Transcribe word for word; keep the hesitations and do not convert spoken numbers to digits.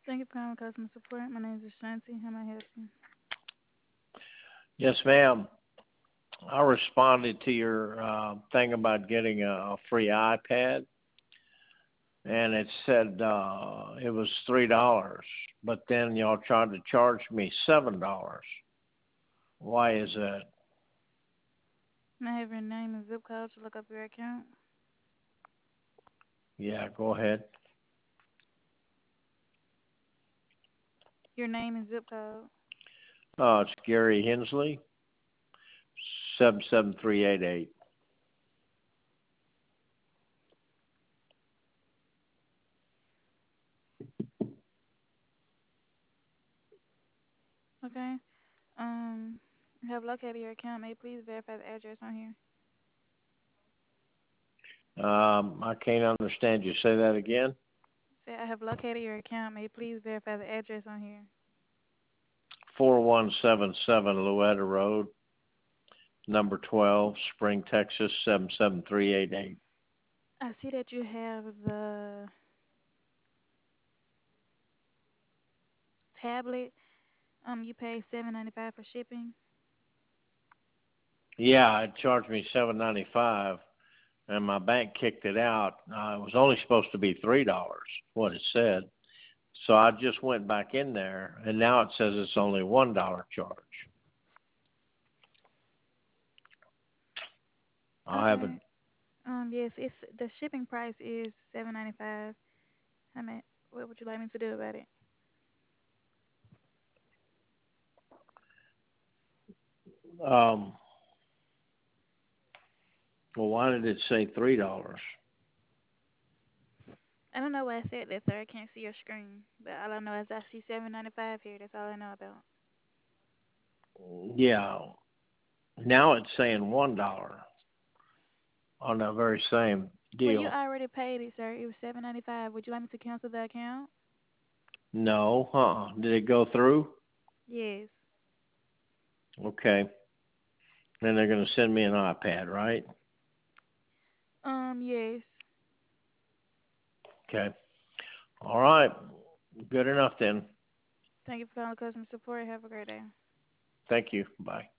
Thank you for calling customer support. My name is Ashanti. How may I help you? Yes, ma'am. I responded to your uh, thing about getting a, a free iPad, and it said uh, it was three dollars, but then y'all tried to charge me seven dollars. Why is that? May I have your name and zip code to look up your account? Yeah, go ahead. Your name and zip code. Uh, it's Gary Hensley, seven seven three eight eight. Okay. Um, I have located your account. May you please verify the address on here? Um, I can't understand you. Say that again. Say I have located your account. May you please verify the address on here? four one seven seven Louetta Road, number twelve, Spring, Texas, seven seven three eight eight. I see that you have the tablet. Um, you pay seven ninety five for shipping. Yeah, it charged me seven ninety five, and my bank kicked it out. Uh, it was only supposed to be three dollars, what it said. So I just went back in there, and now it says it's only one dollar charge. I Okay. haven't. Um, yes, it's the shipping price is seven ninety five. I mean, what would you like me to do about it? Um, well, why did it say three dollars? I don't know why I said that, sir. I can't see your screen, but all I know is I see seven ninety five here. That's all I know about. Yeah, now it's saying one dollar on that very same Well, you deal. already paid it, sir. It was seven ninety five. Would you like me to cancel the account? No, huh? Did it go through? Yes. Okay. Then they're going to send me an iPad, right? Um, yes. Okay. All right. Good enough then. Thank you for calling customer support. Have a great day. Thank you. Bye.